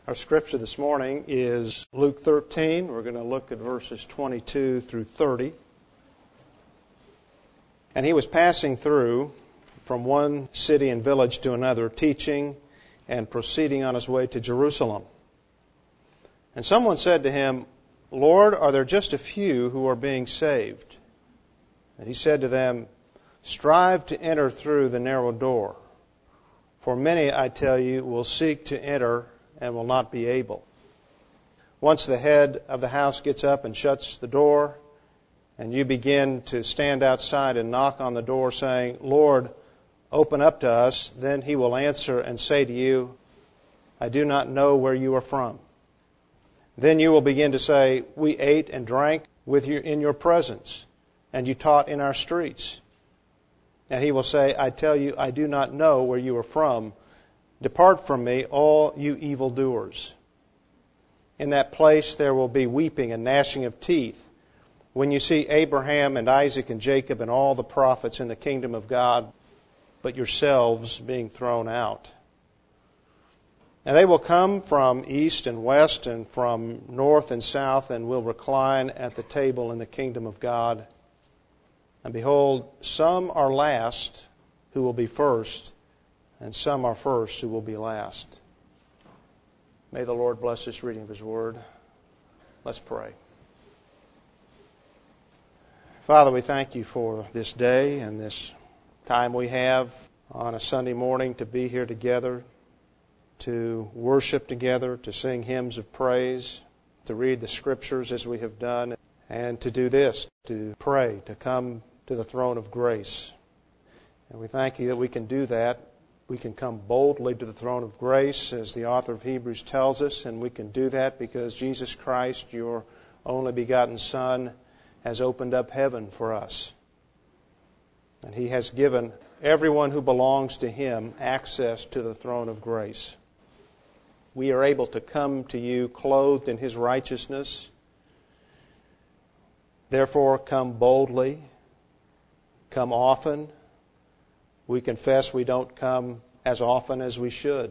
Our scripture this morning is Luke 13. We're going to look at verses 22 through 30. And he was passing through from one city and village to another, teaching and proceeding on his way to Jerusalem. And someone said to him, "Lord, are there just a few who are being saved?" And he said to them, "Strive to enter through the narrow door. For many, I tell you, will seek to enter and will not be able. Once the head of the house gets up and shuts the door, and you begin to stand outside and knock on the door saying, 'Lord, open up to us,' then he will answer and say to you, 'I do not know where you are from.' Then you will begin to say, 'We ate and drank with you in your presence, and you taught in our streets.' And he will say, 'I tell you, I do not know where you are from. Depart from me, all you evildoers.' In that place there will be weeping and gnashing of teeth when you see Abraham and Isaac and Jacob and all the prophets in the kingdom of God, but yourselves being thrown out. And they will come from east and west and from north and south and will recline at the table in the kingdom of God. And behold, some are last who will be first, and some are first who will be last." May the Lord bless this reading of His Word. Let's pray. Father, we thank You for this day and this time we have on a Sunday morning to be here together, to worship together, to sing hymns of praise, to read the Scriptures as we have done, and to do this, to pray, to come to the throne of grace. And we thank You that we can do that. We can come boldly to the throne of grace, as the author of Hebrews tells us, and we can do that because Jesus Christ, Your only begotten Son, has opened up heaven for us. And He has given everyone who belongs to Him access to the throne of grace. We are able to come to You clothed in His righteousness. Therefore, come boldly, come often. We confess we don't come as often as we should.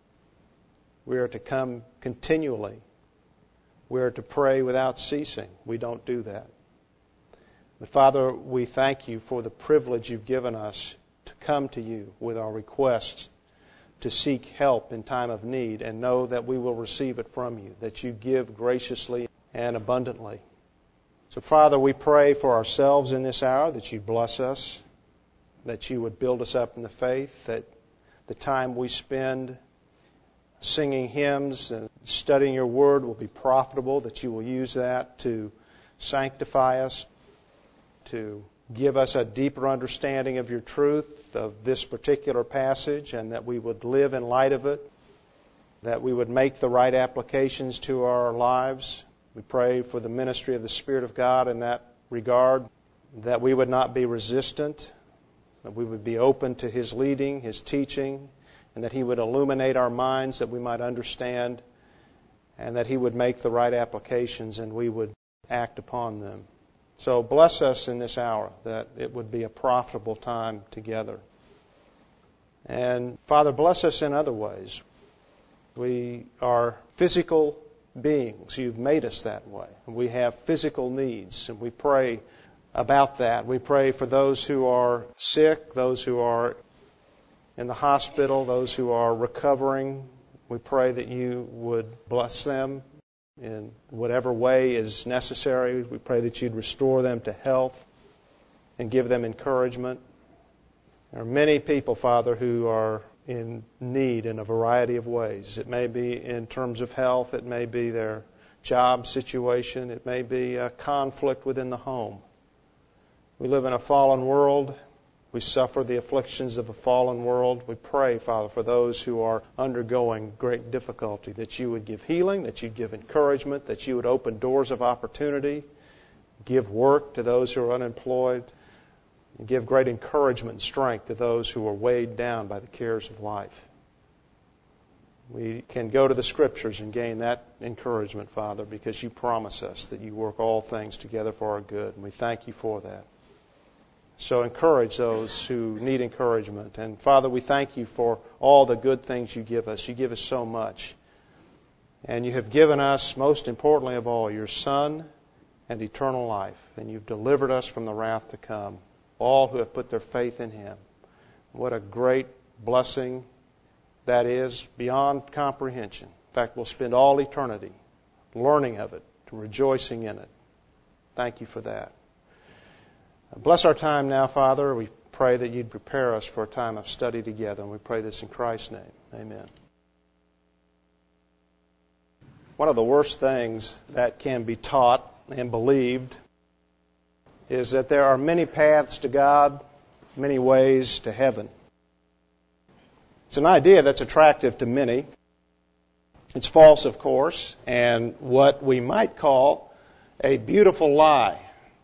We are to come continually. We are to pray without ceasing. We don't do that. But Father, we thank You for the privilege You've given us to come to You with our requests, to seek help in time of need, and know that we will receive it from You, that You give graciously and abundantly. So Father, we pray for ourselves in this hour, that You bless us, that You would build us up in the faith, that the time we spend singing hymns and studying Your Word will be profitable, that You will use that to sanctify us, to give us a deeper understanding of Your truth, of this particular passage, and that we would live in light of it, that we would make the right applications to our lives. We pray for the ministry of the Spirit of God in that regard, that we would not be resistant, that we would be open to His leading, His teaching, and that He would illuminate our minds that we might understand, and that He would make the right applications and we would act upon them. So bless us in this hour, that it would be a profitable time together. And Father, bless us in other ways. We are physical beings. You've made us that way. We have physical needs, and we pray about that. We pray for those who are sick, those who are in the hospital, those who are recovering. We pray that You would bless them in whatever way is necessary. We pray that You'd restore them to health and give them encouragement. There are many people, Father, who are in need in a variety of ways. It may be in terms of health, it may be their job situation, it may be a conflict within the home. We live in a fallen world. We suffer the afflictions of a fallen world. We pray, Father, for those who are undergoing great difficulty, that You would give healing, that You'd give encouragement, that You would open doors of opportunity, give work to those who are unemployed, and give great encouragement and strength to those who are weighed down by the cares of life. We can go to the Scriptures and gain that encouragement, Father, because You promise us that You work all things together for our good, and we thank You for that. So encourage those who need encouragement. And Father, we thank You for all the good things You give us. You give us so much. And you have given us, most importantly of all, your Son and eternal life. And you've delivered us from the wrath to come, all who have put their faith in Him. What a great blessing that is beyond comprehension. In fact, we'll spend all eternity learning of it and rejoicing in it. Thank you for that. Bless our time now, Father. We pray that you'd prepare us for a time of study together, and we pray this in Christ's name. Amen. One of the worst things that can be taught and believed is that there are many paths to God, many ways to heaven. It's an idea that's attractive to many. It's false, of course, and what we might call a beautiful lie.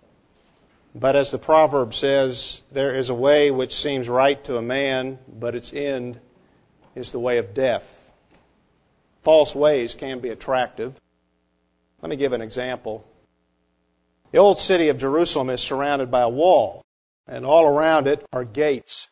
But as the proverb says, there is a way which seems right to a man, but its end is the way of death. False ways can be attractive. Let me give an example. The old city of Jerusalem is surrounded by a wall, and all around it are gates.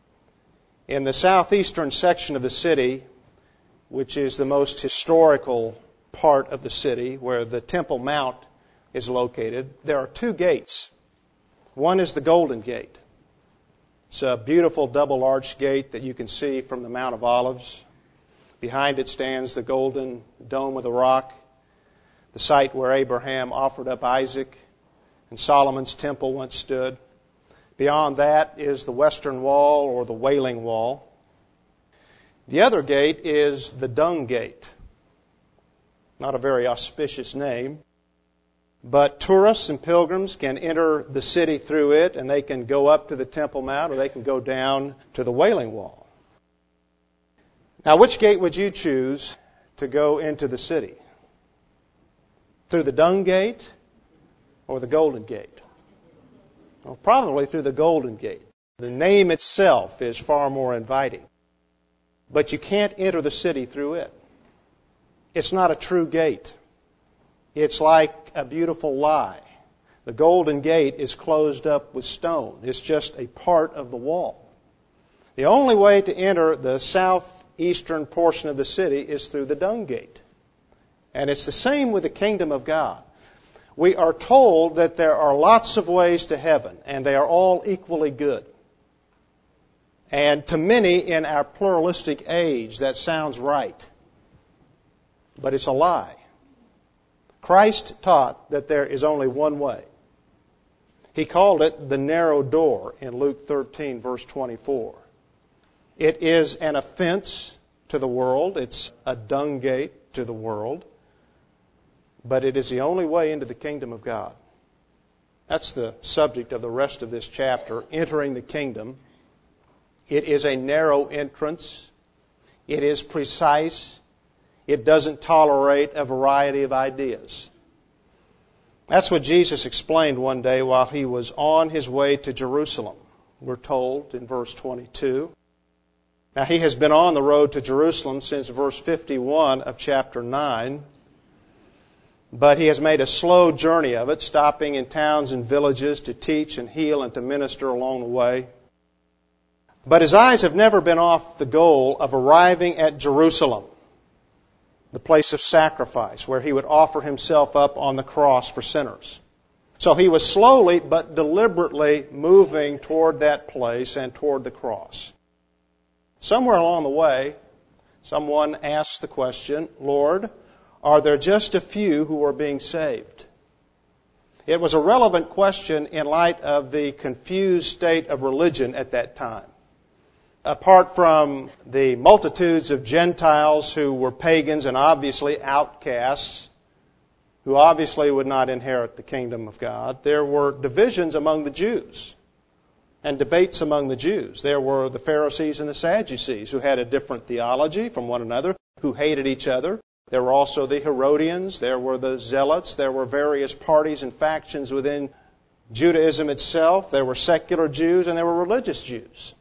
In the southeastern section of the city, which is the most historical part of the city, where the Temple Mount is located, there are two gates. One is the Golden Gate. It's a beautiful double-arched gate that you can see from the Mount of Olives. Behind it stands the golden dome of the rock, the site where Abraham offered up Isaac and Solomon's temple once stood. Beyond that is the Western Wall, or the Wailing Wall. The other gate is the Dung Gate. Not a very auspicious name, but tourists and pilgrims can enter the city through it, and they can go up to the Temple Mount, or they can go down to the Wailing Wall. Now, which gate would you choose to go into the city? Through the Dung Gate or the Golden Gate? Well, probably through the Golden Gate. The name itself is far more inviting. But you can't enter the city through it. It's not a true gate. It's like a beautiful lie. The Golden Gate is closed up with stone. It's just a part of the wall. The only way to enter the southeastern portion of the city is through the Dung Gate. And it's the same with the kingdom of God. We are told that there are lots of ways to heaven, and they are all equally good. And to many in our pluralistic age, that sounds right. But it's a lie. Christ taught that there is only one way. He called it the narrow door in Luke 13, verse 24. It is an offense to the world. It's a dung gate to the world. But it is the only way into the kingdom of God. That's the subject of the rest of this chapter, entering the kingdom. It is a narrow entrance. It is precise. It doesn't tolerate a variety of ideas. That's what Jesus explained one day while He was on His way to Jerusalem. We're told in verse 22. Now, He has been on the road to Jerusalem since verse 51 of chapter 9. But He has made a slow journey of it, stopping in towns and villages to teach and heal and to minister along the way. But His eyes have never been off the goal of arriving at Jerusalem, the place of sacrifice, where He would offer Himself up on the cross for sinners. So He was slowly but deliberately moving toward that place and toward the cross. Somewhere along the way, someone asked the question, "Lord, are there just a few who are being saved?" It was a relevant question in light of the confused state of religion at that time. Apart from the multitudes of Gentiles who were pagans and obviously outcasts, who obviously would not inherit the kingdom of God, there were divisions among the Jews and debates among the Jews. There were the Pharisees and the Sadducees who had a different theology from one another, who hated each other. There were also the Herodians, there were the Zealots, there were various parties and factions within Judaism itself. There were secular Jews and there were religious Jews.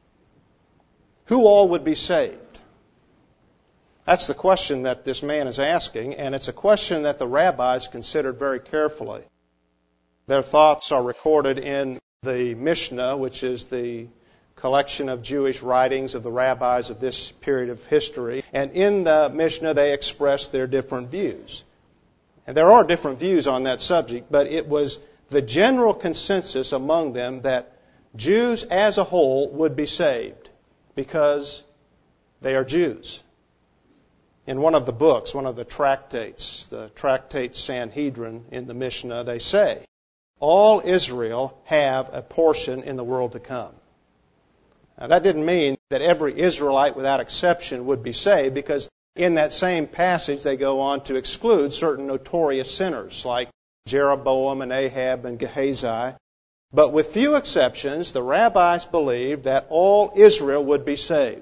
Who all would be saved? That's the question that this man is asking, and it's a question that the rabbis considered very carefully. Their thoughts are recorded in the Mishnah, which is the collection of Jewish writings of the rabbis of this period of history. And in the Mishnah, they express their different views. And there are different views on that subject, but it was the general consensus among them that Jews as a whole would be saved because they are Jews. In one of the books, one of the tractates, the Tractate Sanhedrin in the Mishnah, they say, all Israel have a portion in the world to come. Now, that didn't mean that every Israelite without exception would be saved, because in that same passage they go on to exclude certain notorious sinners like Jeroboam and Ahab and Gehazi. But with few exceptions, the rabbis believed that all Israel would be saved.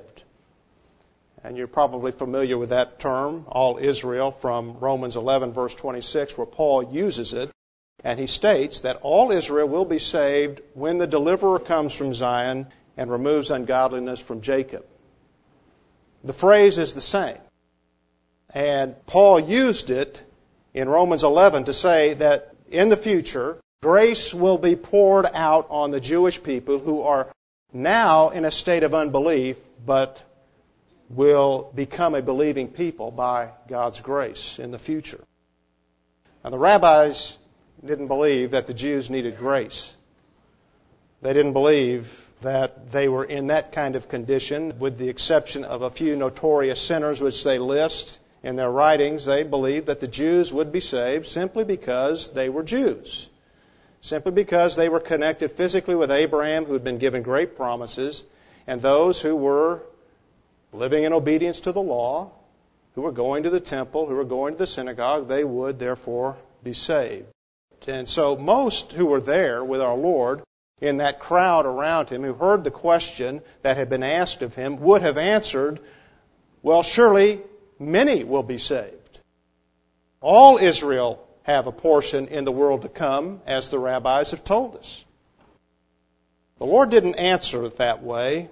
And you're probably familiar with that term, all Israel, from Romans 11, verse 26, where Paul uses it. And he states that all Israel will be saved when the deliverer comes from Zion and removes ungodliness from Jacob. The phrase is the same. And Paul used it in Romans 11 to say that in the future, grace will be poured out on the Jewish people who are now in a state of unbelief, but will become a believing people by God's grace in the future. Now, the rabbis didn't believe that the Jews needed grace. They didn't believe that they were in that kind of condition, with the exception of a few notorious sinners which they list in their writings. They believed that the Jews would be saved simply because they were Jews, simply because they were connected physically with Abraham, who had been given great promises, and those who were living in obedience to the law, who were going to the temple, who were going to the synagogue, they would therefore be saved. And so most who were there with our Lord, in that crowd around him, who heard the question that had been asked of him, would have answered, well, surely many will be saved. All Israel have a portion in the world to come, as the rabbis have told us. The Lord didn't answer it that way.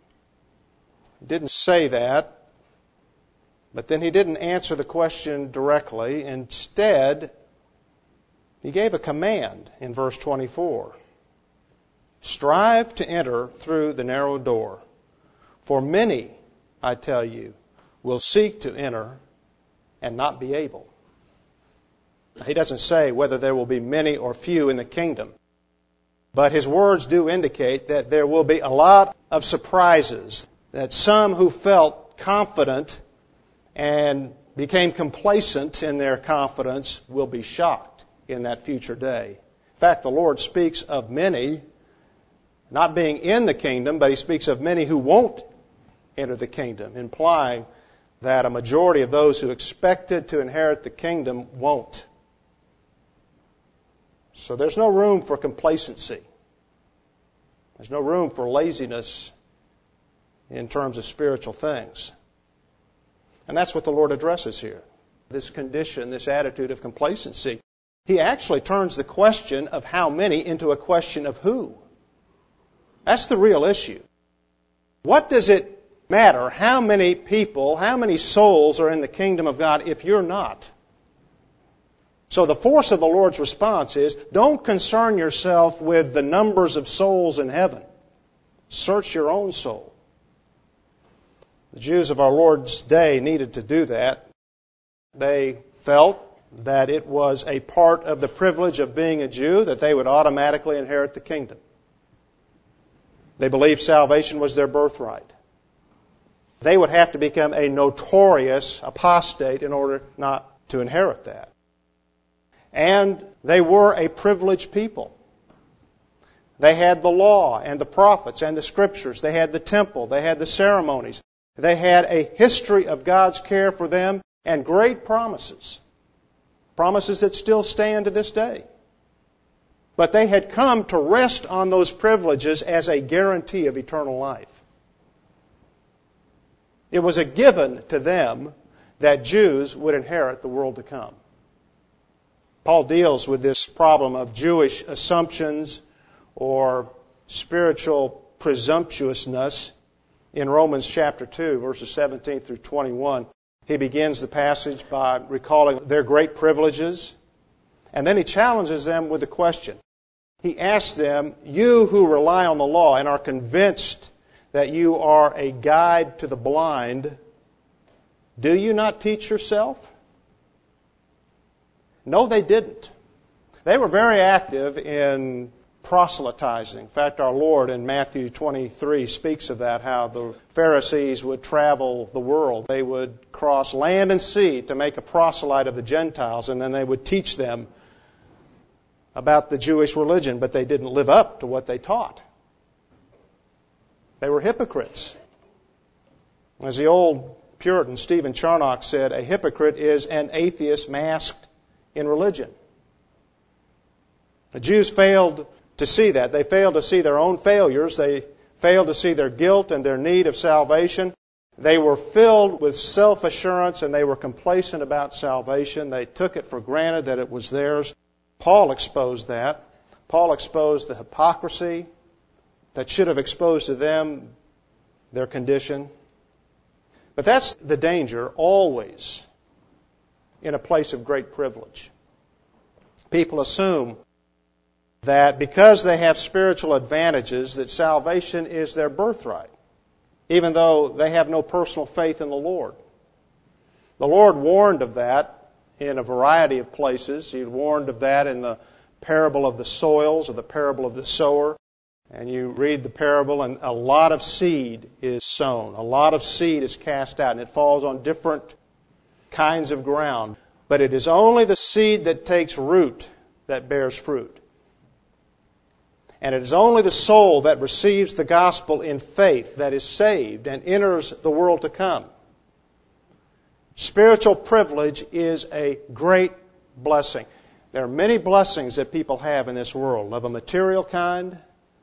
He didn't say that, but then he didn't answer the question directly. Instead, he gave a command in verse 24. Strive to enter through the narrow door, for many, I tell you, will seek to enter and not be able. He doesn't say whether there will be many or few in the kingdom, but his words do indicate that there will be a lot of surprises, that some who felt confident and became complacent in their confidence will be shocked in that future day. In fact, the Lord speaks of many not being in the kingdom, but he speaks of many who won't enter the kingdom, implying that a majority of those who expected to inherit the kingdom won't. So there's no room for complacency. There's no room for laziness in terms of spiritual things. And that's what the Lord addresses here. This condition, this attitude of complacency. He actually turns the question of how many into a question of who. That's the real issue. What does it matter how many people, how many souls are in the kingdom of God if you're not? So the force of the Lord's response is, don't concern yourself with the numbers of souls in heaven. Search your own soul. The Jews of our Lord's day needed to do that. They felt that it was a part of the privilege of being a Jew that they would automatically inherit the kingdom. They believed salvation was their birthright. They would have to become a notorious apostate in order not to inherit that. And they were a privileged people. They had the law and the prophets and the scriptures. They had the temple. They had the ceremonies. They had a history of God's care for them and great promises. Promises that still stand to this day. But they had come to rest on those privileges as a guarantee of eternal life. It was a given to them that Jews would inherit the world to come. Paul deals with this problem of Jewish assumptions or spiritual presumptuousness in Romans chapter 2, verses 17 through 21. He begins the passage by recalling their great privileges, and then he challenges them with a question. He asks them, you who rely on the law and are convinced that you are a guide to the blind, do you not teach yourself? No, they didn't. They were very active in proselytizing. In fact, our Lord in Matthew 23 speaks of that, how the Pharisees would travel the world. They would cross land and sea to make a proselyte of the Gentiles, and then they would teach them about the Jewish religion, but they didn't live up to what they taught. They were hypocrites. As the old Puritan Stephen Charnock said, a hypocrite is an atheist masked in religion. The Jews failed to see that. They failed to see their own failures. They failed to see their guilt and their need of salvation. They were filled with self-assurance and they were complacent about salvation. They took it for granted that it was theirs. Paul exposed that. Paul exposed the hypocrisy that should have exposed to them their condition. But that's the danger always in a place of great privilege. People assume that because they have spiritual advantages, that salvation is their birthright, even though they have no personal faith in the Lord. The Lord warned of that in a variety of places. He warned of that in the parable of the soils, or the parable of the sower. And you read the parable, and a lot of seed is sown. A lot of seed is cast out, and it falls on different kinds of ground. But it is only the seed that takes root that bears fruit. And it is only the soul that receives the gospel in faith that is saved and enters the world to come. Spiritual privilege is a great blessing. There are many blessings that people have in this world of a material kind,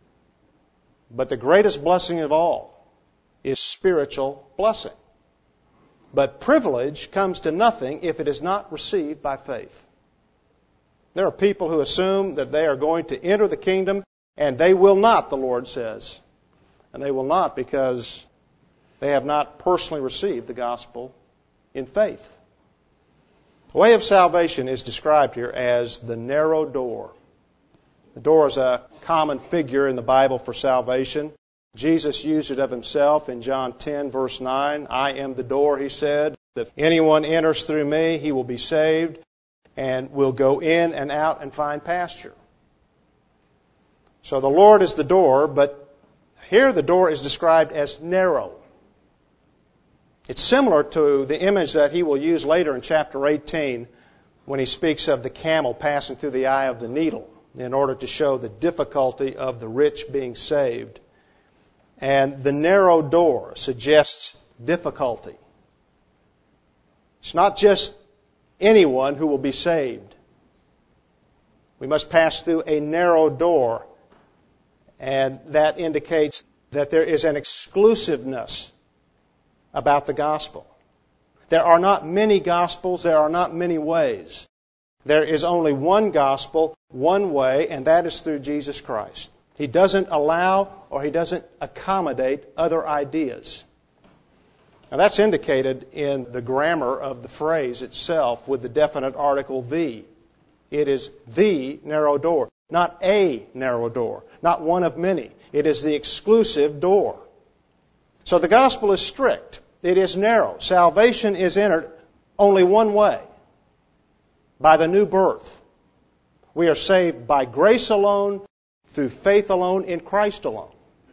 but the greatest blessing of all is spiritual blessing. But privilege comes to nothing if it is not received by faith. There are people who assume that they are going to enter the kingdom, and they will not, the Lord says. And they will not because they have not personally received the gospel in faith. The way of salvation is described here as the narrow door. The door is a common figure in the Bible for salvation. Jesus used it of himself in John 10, verse 9. I am the door, he said. If anyone enters through me, he will be saved and will go in and out and find pasture. So the Lord is the door, but here the door is described as narrow. It's similar to the image that he will use later in chapter 18 when he speaks of the camel passing through the eye of the needle in order to show the difficulty of the rich being saved. And the narrow door suggests difficulty. It's not just anyone who will be saved. We must pass through a narrow door, and that indicates that there is an exclusiveness about the gospel. There are not many gospels, there are not many ways. There is only one gospel, one way, and that is through Jesus Christ. He doesn't allow or he doesn't accommodate other ideas. Now that's indicated in the grammar of the phrase itself with the definite article the. It is the narrow door, not a narrow door, not one of many. It is the exclusive door. So the gospel is strict. It is narrow. Salvation is entered only one way, by the new birth. We are saved by grace alone, through faith alone, in Christ alone.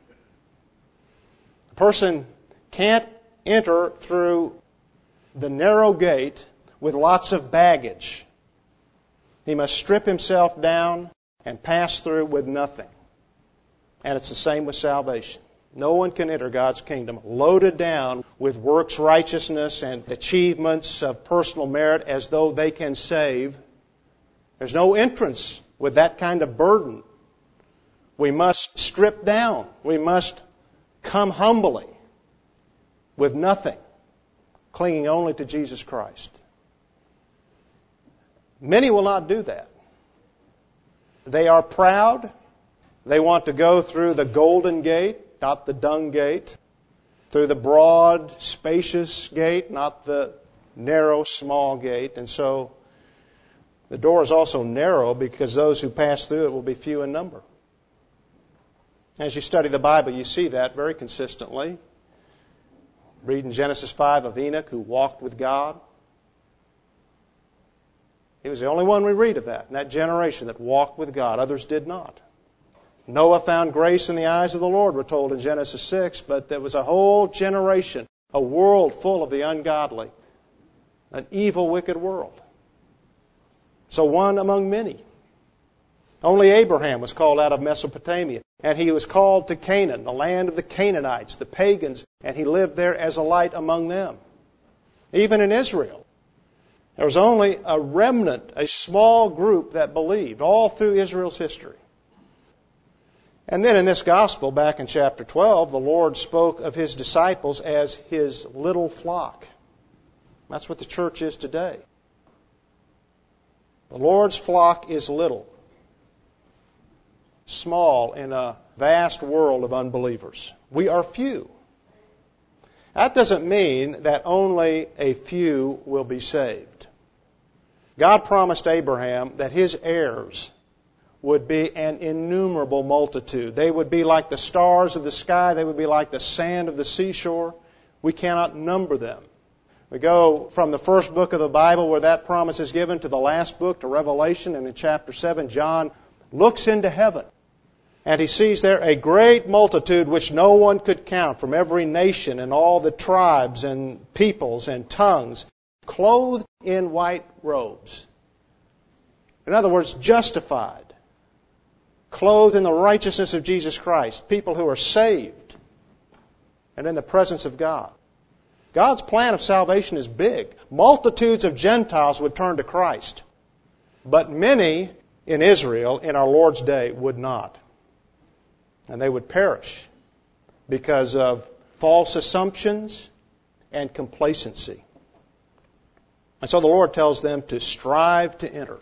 A person can't enter through the narrow gate with lots of baggage. He must strip himself down and pass through with nothing. And it's the same with salvation. No one can enter God's kingdom loaded down with works righteousness and achievements of personal merit as though they can save. There's no entrance with that kind of burden. We must strip down. We must come humbly with nothing, clinging only to Jesus Christ. Many will not do that. They are proud. They want to go through the golden gate, not the dung gate. Through the broad, spacious gate, not the narrow, small gate. And so the door is also narrow because those who pass through it will be few in number. As you study the Bible, you see that very consistently. Read in Genesis 5 of Enoch, who walked with God. He was the only one we read of that, in that generation that walked with God. Others did not. Noah found grace in the eyes of the Lord, we're told in Genesis 6, but there was a whole generation, a world full of the ungodly, an evil, wicked world. So one among many. Only Abraham was called out of Mesopotamia, and he was called to Canaan, the land of the Canaanites, the pagans, and he lived there as a light among them. Even in Israel, there was only a remnant, a small group that believed, all through Israel's history. And then in this gospel, back in chapter 12, the Lord spoke of His disciples as His little flock. That's what the church is today. The Lord's flock is little, small in a vast world of unbelievers. We are few. That doesn't mean that only a few will be saved. God promised Abraham that his heirs would be an innumerable multitude. They would be like the stars of the sky. They would be like the sand of the seashore. We cannot number them. We go from the first book of the Bible where that promise is given to the last book, to Revelation, and in chapter 7, John looks into heaven. And he sees there a great multitude which no one could count, from every nation and all the tribes and peoples and tongues, clothed in white robes. In other words, justified. Clothed in the righteousness of Jesus Christ. People who are saved and in the presence of God. God's plan of salvation is big. Multitudes of Gentiles would turn to Christ. But many in Israel in our Lord's day would not. And they would perish because of false assumptions and complacency. And so the Lord tells them to strive to enter.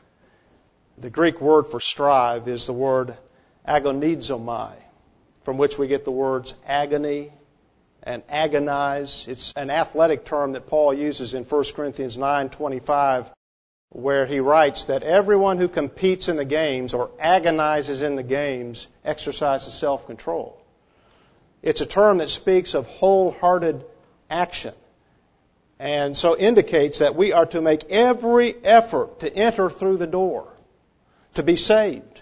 The Greek word for strive is the word agonizomai, from which we get the words agony and agonize. It's an athletic term that Paul uses in 1 Corinthians 9:25, where he writes that everyone who competes in the games or agonizes in the games exercises self-control. It's a term that speaks of wholehearted action, and so indicates that we are to make every effort to enter through the door, to be saved.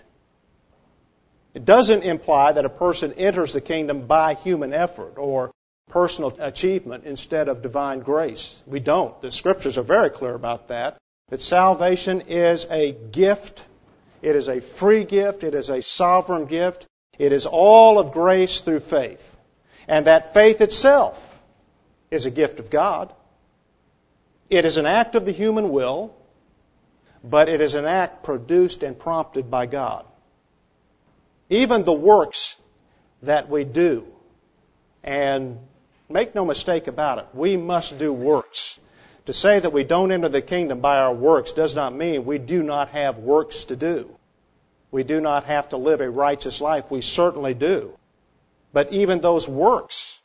It doesn't imply that a person enters the kingdom by human effort or personal achievement instead of divine grace. We don't. The Scriptures are very clear about that. That salvation is a gift. It is a free gift. It is a sovereign gift. It is all of grace through faith. And that faith itself is a gift of God. It is an act of the human will, but it is an act produced and prompted by God. Even the works that we do, and make no mistake about it, we must do works. To say that we don't enter the kingdom by our works does not mean we do not have works to do. We do not have to live a righteous life. We certainly do. But even those works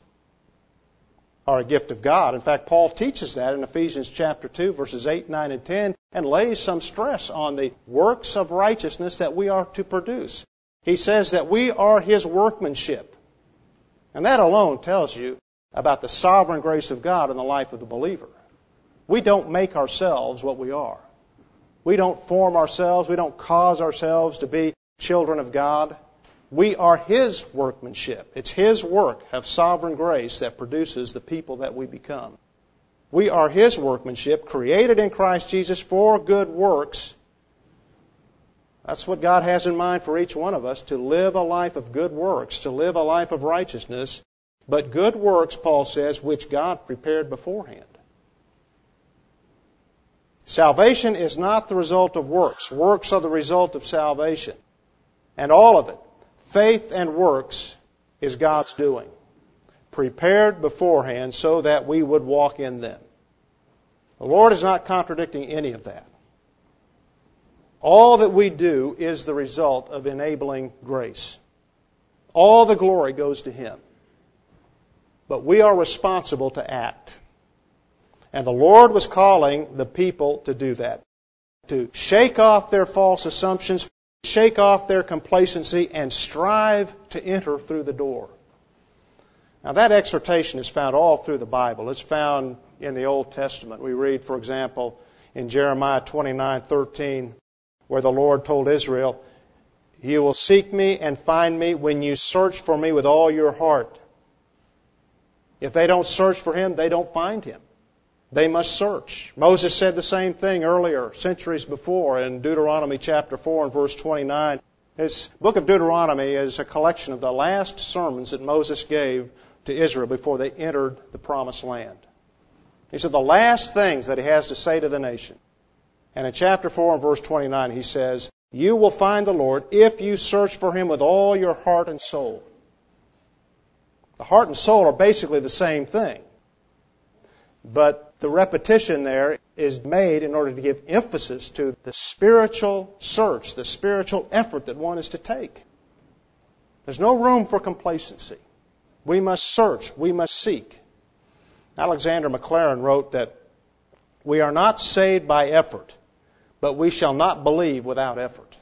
are a gift of God. In fact, Paul teaches that in Ephesians chapter 2, verses 8, 9, and 10, and lays some stress on the works of righteousness that we are to produce. He says that we are His workmanship. And that alone tells you about the sovereign grace of God in the life of the believer. We don't make ourselves what we are. We don't form ourselves. We don't cause ourselves to be children of God. We are His workmanship. It's His work of sovereign grace that produces the people that we become. We are His workmanship, created in Christ Jesus for good works. That's what God has in mind for each one of us, to live a life of good works, to live a life of righteousness. But good works, Paul says, which God prepared beforehand. Salvation is not the result of works. Works are the result of salvation. And all of it, faith and works, is God's doing. Prepared beforehand so that we would walk in them. The Lord is not contradicting any of that. All that we do is the result of enabling grace. All the glory goes to Him. But we are responsible to act. And the Lord was calling the people to do that. To shake off their false assumptions, shake off their complacency and strive to enter through the door. Now that exhortation is found all through the Bible. It's found in the Old Testament. We read, for example, in Jeremiah 29:13, where the Lord told Israel, "You will seek me and find me when you search for me with all your heart." If they don't search for Him, they don't find Him. They must search. Moses said the same thing earlier, centuries before, in Deuteronomy chapter 4 and verse 29. This book of Deuteronomy is a collection of the last sermons that Moses gave to Israel before they entered the Promised Land. These are the last things that he has to say to the nation. And in chapter 4 and verse 29 he says, "You will find the Lord if you search for Him with all your heart and soul." The heart and soul are basically the same thing. But the repetition there is made in order to give emphasis to the spiritual search, the spiritual effort that one is to take. There's no room for complacency. We must search. We must seek. Alexander Maclaren wrote that we are not saved by effort, but we shall not believe without effort.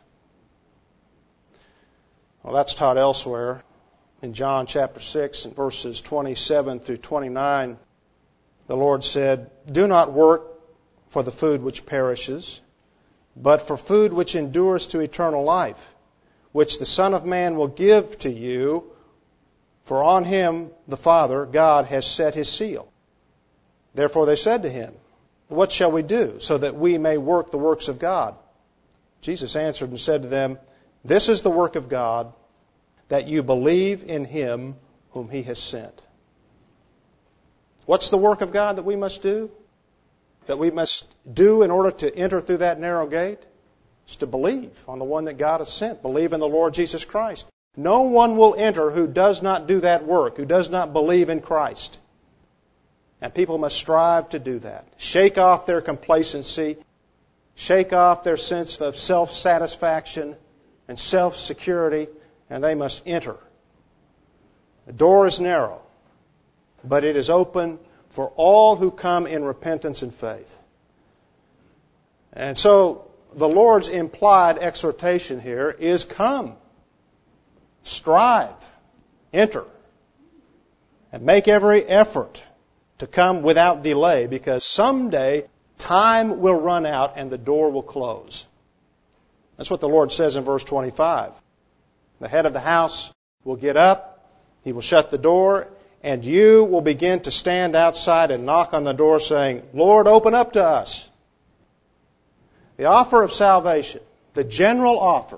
Well, that's taught elsewhere. In John chapter 6 and verses 27 through 29, the Lord said, "Do not work for the food which perishes, but for food which endures to eternal life, which the Son of Man will give to you, for on Him, the Father, God, has set His seal." Therefore they said to Him, "What shall we do so that we may work the works of God?" Jesus answered and said to them, "This is the work of God, that you believe in Him whom He has sent." What's the work of God that we must do? That we must do in order to enter through that narrow gate? It's to believe on the one that God has sent. Believe in the Lord Jesus Christ. No one will enter who does not do that work, who does not believe in Christ. And people must strive to do that. Shake off their complacency. Shake off their sense of self-satisfaction and self-security, and they must enter. The door is narrow, but it is open for all who come in repentance and faith. And so the Lord's implied exhortation here is come, strive, enter, and make every effort to come without delay, because someday time will run out and the door will close. That's what the Lord says in verse 25. The head of the house will get up, he will shut the door, and you will begin to stand outside and knock on the door saying, "Lord, open up to us." The offer of salvation, the general offer,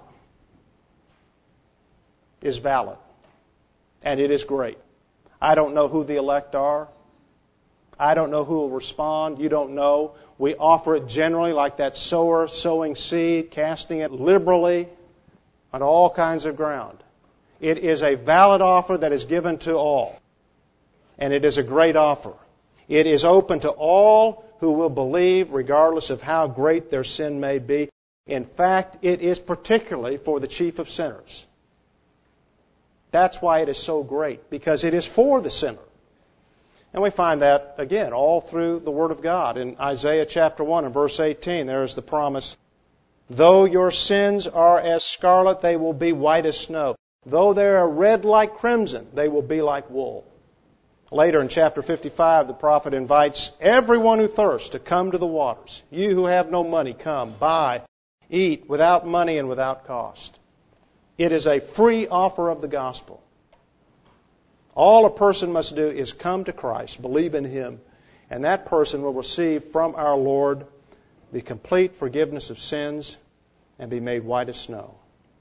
is valid. And it is great. I don't know who the elect are. I don't know who will respond. You don't know. We offer it generally like that sower sowing seed, casting it liberally on all kinds of ground. It is a valid offer that is given to all. And it is a great offer. It is open to all who will believe, regardless of how great their sin may be. In fact, it is particularly for the chief of sinners. That's why it is so great, because it is for the sinner. And we find that, again, all through the Word of God. In Isaiah chapter 1 and verse 18, there is the promise, "Though your sins are as scarlet, they will be white as snow. Though they are red like crimson, they will be like wool." Later in chapter 55, the prophet invites everyone who thirsts to come to the waters. "You who have no money, come, buy, eat, without money and without cost." It is a free offer of the gospel. All a person must do is come to Christ, believe in Him, and that person will receive from our Lord the complete forgiveness of sins and be made white as snow.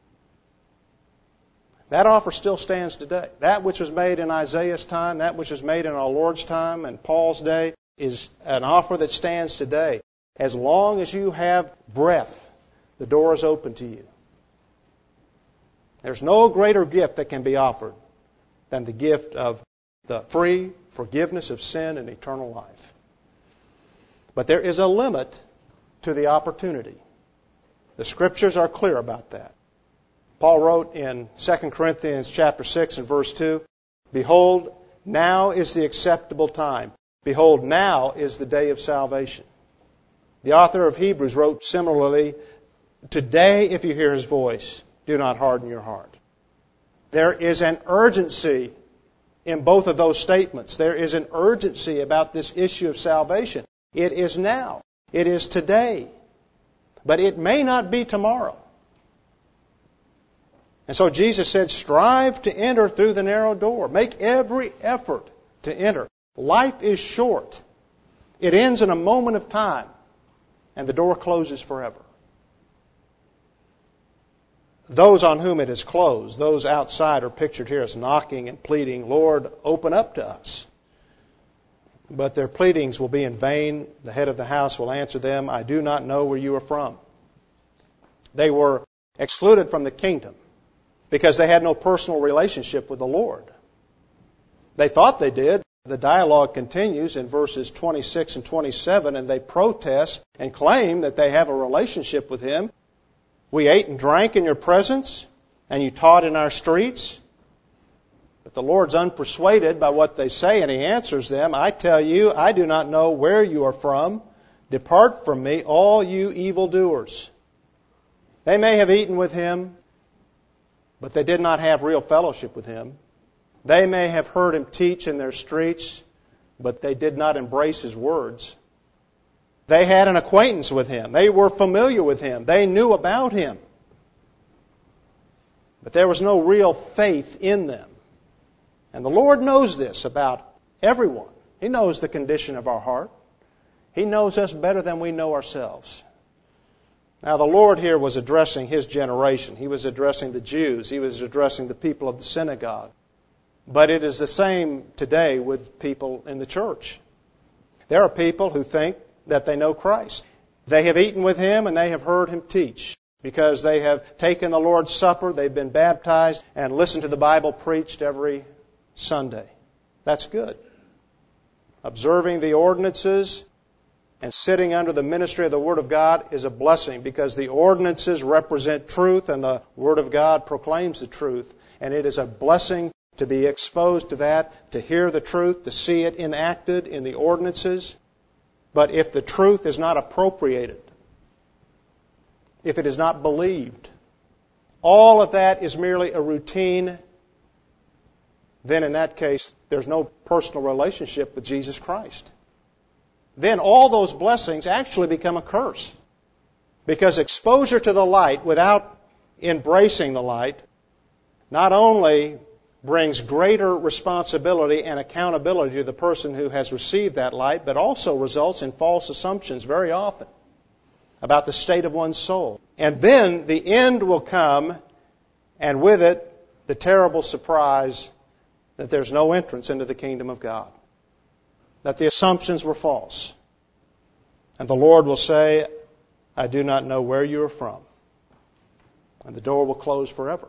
That offer still stands today. That which was made in Isaiah's time, that which was made in our Lord's time and Paul's day, is an offer that stands today. As long as you have breath, the door is open to you. There's no greater gift that can be offered than the gift of the free forgiveness of sin and eternal life. But there is a limit to the opportunity. The Scriptures are clear about that. Paul wrote in 2 Corinthians chapter 6 and verse 2, "Behold, now is the acceptable time. Behold, now is the day of salvation." The author of Hebrews wrote similarly Today, if you hear His voice, do not harden your heart. There is an urgency in both of those statements. There is an urgency about this issue of salvation. It is now. It is today. But it may not be tomorrow. And so Jesus said, strive to enter through the narrow door. Make every effort to enter. Life is short. It ends in a moment of time, and the door closes forever. Those on whom it is closed, those outside are pictured here as knocking and pleading, Lord, open up to us. But their pleadings will be in vain. The head of the house will answer them, I do not know where you are from. They were excluded from the kingdom because they had no personal relationship with the Lord. They thought they did. The dialogue continues in verses 26 and 27, and they protest and claim that they have a relationship with Him. We ate and drank in your presence, and you taught in our streets. But the Lord's unpersuaded by what they say, and He answers them, I tell you, I do not know where you are from. Depart from me, all you evildoers. They may have eaten with Him, but they did not have real fellowship with Him. They may have heard Him teach in their streets, but they did not embrace His words. They had an acquaintance with Him. They were familiar with Him. They knew about Him. But there was no real faith in them. And the Lord knows this about everyone. He knows the condition of our heart. He knows us better than we know ourselves. Now, the Lord here was addressing His generation. He was addressing the Jews. He was addressing the people of the synagogue. But it is the same today with people in the church. There are people who think that they know Christ. They have eaten with Him and they have heard Him teach because they have taken the Lord's Supper, they've been baptized, and listened to the Bible preached every Sunday. That's good. Observing the ordinances and sitting under the ministry of the Word of God is a blessing because the ordinances represent truth and the Word of God proclaims the truth. And it is a blessing to be exposed to that, to hear the truth, to see it enacted in the ordinances. But if the truth is not appropriated, if it is not believed, all of that is merely a routine, then in that case, there's no personal relationship with Jesus Christ. Then all those blessings actually become a curse. Because exposure to the light without embracing the light not only brings greater responsibility and accountability to the person who has received that light, but also results in false assumptions very often about the state of one's soul. And then the end will come, and with it, the terrible surprise that there's no entrance into the kingdom of God. That the assumptions were false. And the Lord will say, I do not know where you are from. And the door will close forever.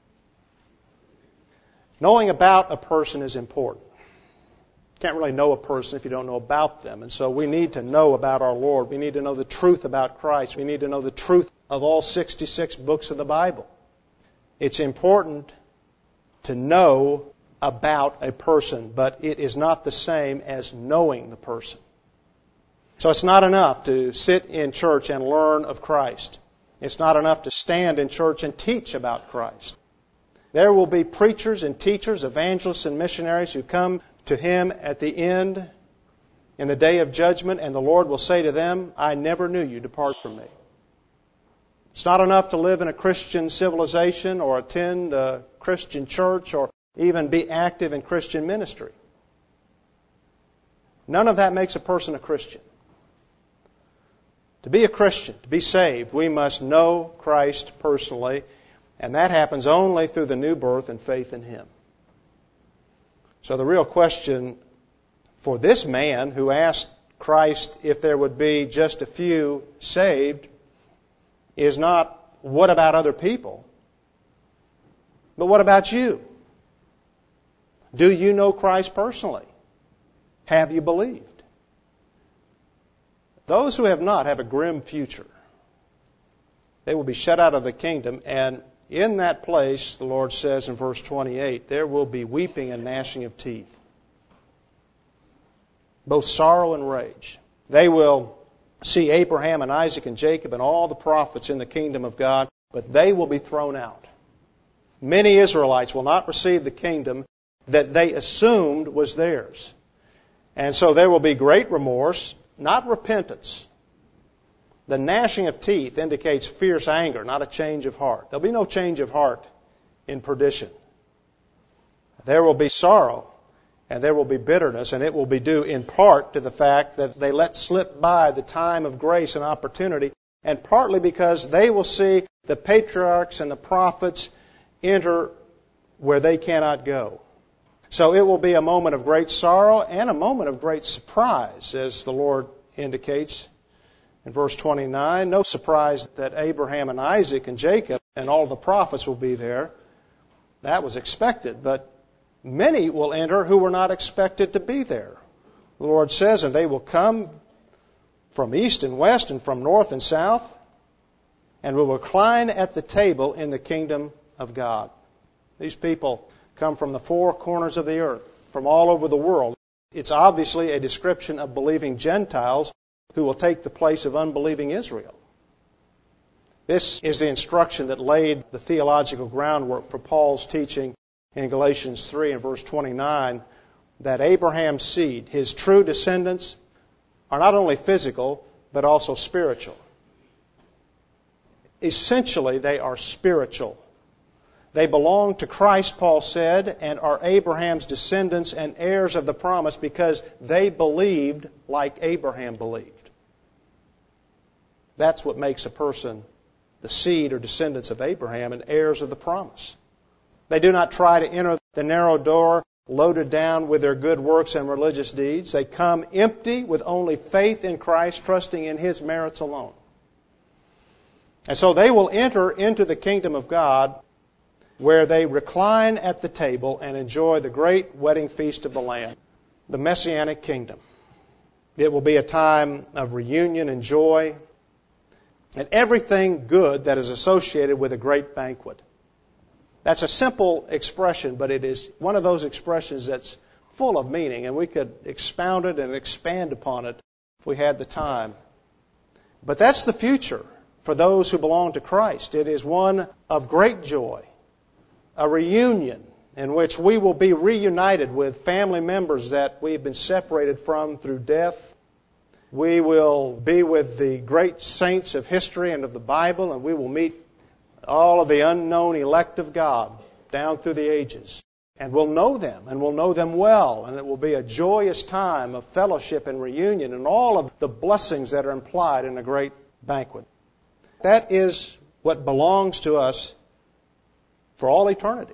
Knowing about a person is important. You can't really know a person if you don't know about them. And so we need to know about our Lord. We need to know the truth about Christ. We need to know the truth of all 66 books of the Bible. It's important to know about a person, but it is not the same as knowing the person. So it's not enough to sit in church and learn of Christ. It's not enough to stand in church and teach about Christ. There will be preachers and teachers, evangelists and missionaries who come to Him at the end in the day of judgment, and the Lord will say to them, I never knew you, depart from me. It's not enough to live in a Christian civilization or attend a Christian church or even be active in Christian ministry. None of that makes a person a Christian. To be a Christian, to be saved, we must know Christ personally, and that happens only through the new birth and faith in Him. So the real question for this man who asked Christ if there would be just a few saved is not, what about other people? But what about you? Do you know Christ personally? Have you believed? Those who have not have a grim future. They will be shut out of the kingdom, and in that place, the Lord says in verse 28, there will be weeping and gnashing of teeth. Both sorrow and rage. They will see Abraham and Isaac and Jacob and all the prophets in the kingdom of God, but they will be thrown out. Many Israelites will not receive the kingdom that they assumed was theirs. And so there will be great remorse, not repentance. The gnashing of teeth indicates fierce anger, not a change of heart. There'll be no change of heart in perdition. There will be sorrow, and there will be bitterness, and it will be due in part to the fact that they let slip by the time of grace and opportunity, and partly because they will see the patriarchs and the prophets enter where they cannot go. So it will be a moment of great sorrow and a moment of great surprise, as the Lord indicates in verse 29. No surprise that Abraham and Isaac and Jacob and all the prophets will be there. That was expected, but many will enter who were not expected to be there. The Lord says, and they will come from east and west and from north and south, and will recline at the table in the kingdom of God. These people come from the four corners of the earth, from all over the world. It's obviously a description of believing Gentiles who will take the place of unbelieving Israel. This is the instruction that laid the theological groundwork for Paul's teaching in Galatians 3 and verse 29, that Abraham's seed, his true descendants, are not only physical, but also spiritual. Essentially, they are spiritual. They belong to Christ, Paul said, and are Abraham's descendants and heirs of the promise because they believed like Abraham believed. That's what makes a person the seed or descendants of Abraham and heirs of the promise. They do not try to enter the narrow door loaded down with their good works and religious deeds. They come empty with only faith in Christ, trusting in His merits alone. And so they will enter into the kingdom of God, where they recline at the table and enjoy the great wedding feast of the Lamb, the Messianic kingdom. It will be a time of reunion and joy and everything good that is associated with a great banquet. That's a simple expression, but it is one of those expressions that's full of meaning, and we could expound it and expand upon it if we had the time. But that's the future for those who belong to Christ. It is one of great joy, a reunion in which we will be reunited with family members that we've been separated from through death. We will be with the great saints of history and of the Bible, and we will meet all of the unknown elect of God down through the ages. And we'll know them, and we'll know them well, and it will be a joyous time of fellowship and reunion and all of the blessings that are implied in a great banquet. That is what belongs to us for all eternity.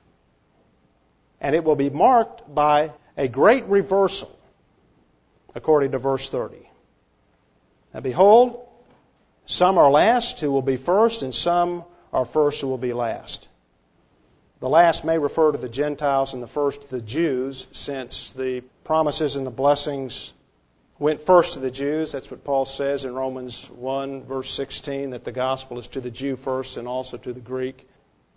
And it will be marked by a great reversal, according to verse 30. Now behold, some are last who will be first, and some are first who will be last. The last may refer to the Gentiles and the first to the Jews, since the promises and the blessings went first to the Jews. That's what Paul says in Romans 1, verse 16, that the gospel is to the Jew first and also to the Greek.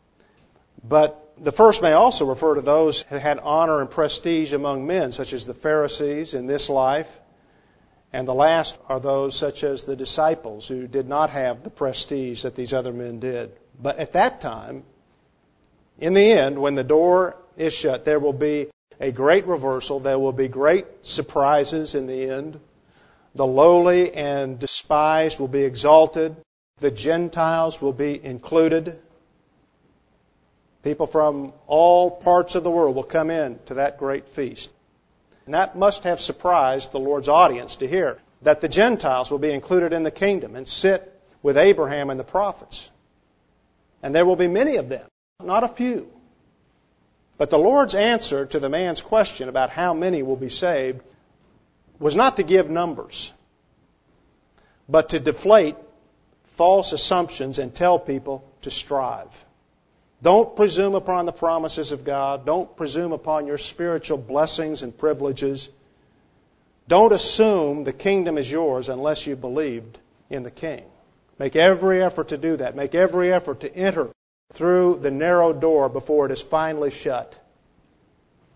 But the first may also refer to those who had honor and prestige among men, such as the Pharisees in this life. And the last are those such as the disciples who did not have the prestige that these other men did. But at that time, in the end, when the door is shut, there will be a great reversal. There will be great surprises in the end. The lowly and despised will be exalted. The Gentiles will be included. People from all parts of the world will come in to that great feast. And that must have surprised the Lord's audience to hear that the Gentiles will be included in the kingdom and sit with Abraham and the prophets. And there will be many of them, not a few. But the Lord's answer to the man's question about how many will be saved was not to give numbers, but to deflate false assumptions and tell people to strive. Don't presume upon the promises of God. Don't presume upon your spiritual blessings and privileges. Don't assume the kingdom is yours unless you believed in the King. Make every effort to do that. Make every effort to enter through the narrow door before it is finally shut.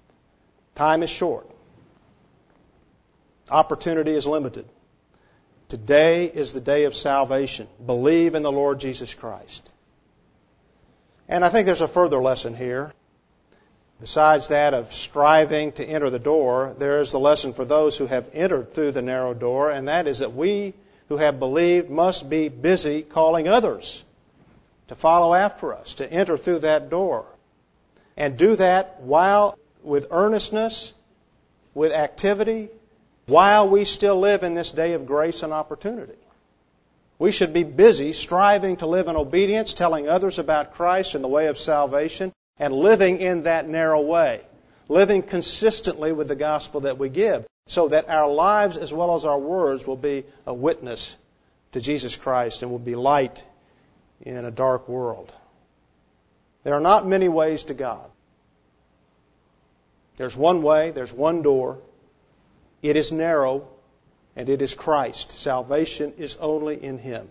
Time is short. Opportunity is limited. Today is the day of salvation. Believe in the Lord Jesus Christ. And I think there's a further lesson here. Besides that of striving to enter the door, there is the lesson for those who have entered through the narrow door, and that is that we who have believed must be busy calling others to follow after us, to enter through that door. And do that while with earnestness, with activity, while we still live in this day of grace and opportunity. We should be busy striving to live in obedience, telling others about Christ and the way of salvation, and living in that narrow way, living consistently with the gospel that we give, so that our lives as well as our words will be a witness to Jesus Christ and will be light in a dark world. There are not many ways to God. There's one way, there's one door. It is narrow, and it is Christ. Salvation is only in Him.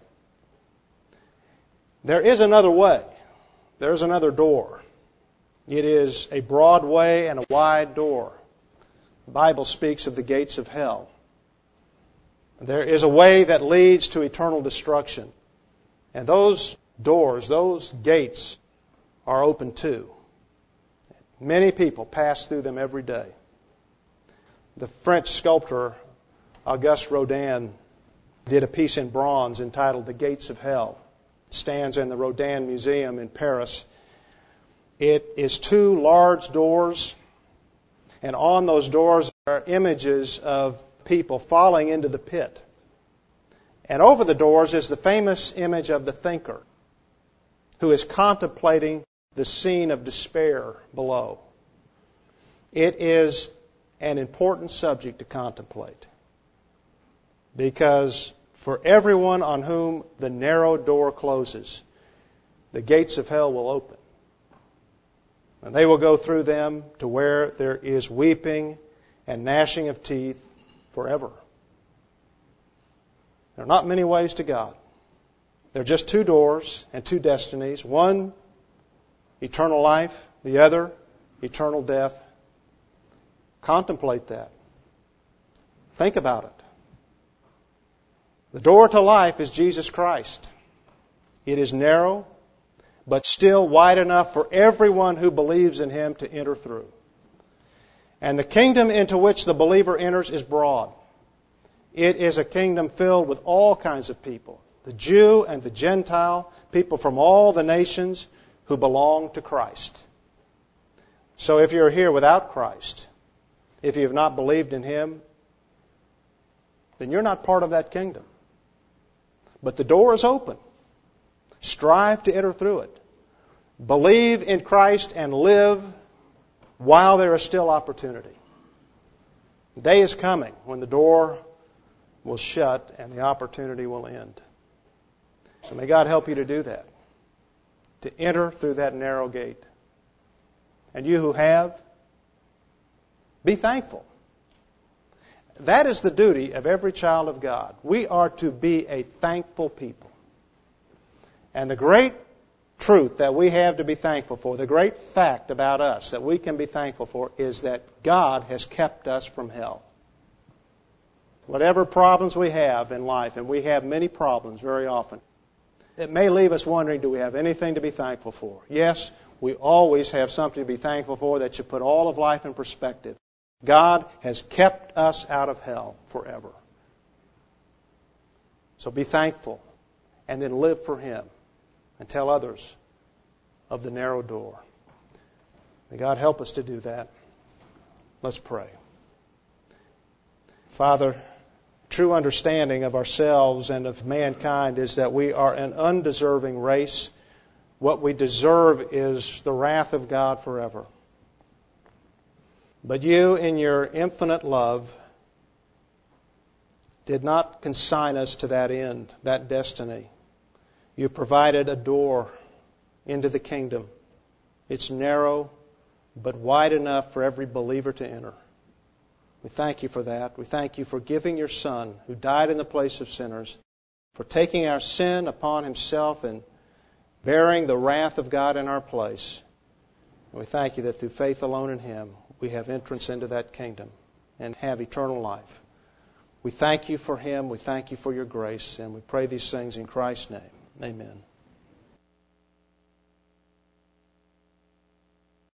There is another way. There's another door. It is a broad way and a wide door. The Bible speaks of the gates of hell. There is a way that leads to eternal destruction. And those doors, those gates, are open too. Many people pass through them every day. The French sculptor Auguste Rodin did a piece in bronze entitled The Gates of Hell. It stands in the Rodin Museum in Paris. It is two large doors, and on those doors are images of people falling into the pit. And over the doors is the famous image of the thinker who is contemplating the scene of despair below. It is an important subject to contemplate, because for everyone on whom the narrow door closes, the gates of hell will open. And they will go through them to where there is weeping and gnashing of teeth forever. There are not many ways to God. There are just two doors and two destinies. One, eternal life. The other, eternal death. Contemplate that. Think about it. The door to life is Jesus Christ. It is narrow, but still wide enough for everyone who believes in Him to enter through. And the kingdom into which the believer enters is broad. It is a kingdom filled with all kinds of people, the Jew and the Gentile, people from all the nations who belong to Christ. So if you're here without Christ, if you have not believed in Him, then you're not part of that kingdom. But the door is open. Strive to enter through it. Believe in Christ and live while there is still opportunity. The day is coming when the door will shut and the opportunity will end. So may God help you to do that, to enter through that narrow gate. And you who have, be thankful. That is the duty of every child of God. We are to be a thankful people. And the great truth that we have to be thankful for, the great fact about us that we can be thankful for, is that God has kept us from hell. Whatever problems we have in life, and we have many problems very often, it may leave us wondering, do we have anything to be thankful for? Yes, we always have something to be thankful for that should put all of life in perspective. God has kept us out of hell forever. So be thankful and then live for Him and tell others of the narrow door. May God help us to do that. Let's pray. Father, true understanding of ourselves and of mankind is that we are an undeserving race. What we deserve is the wrath of God forever. But you, in your infinite love, did not consign us to that end, that destiny. You provided a door into the kingdom. It's narrow, but wide enough for every believer to enter. We thank you for that. We thank you for giving your Son, who died in the place of sinners, for taking our sin upon Himself and bearing the wrath of God in our place. And we thank you that through faith alone in Him, we have entrance into that kingdom and have eternal life. We thank you for him. We thank you for your grace. And we pray these things in Christ's name. Amen.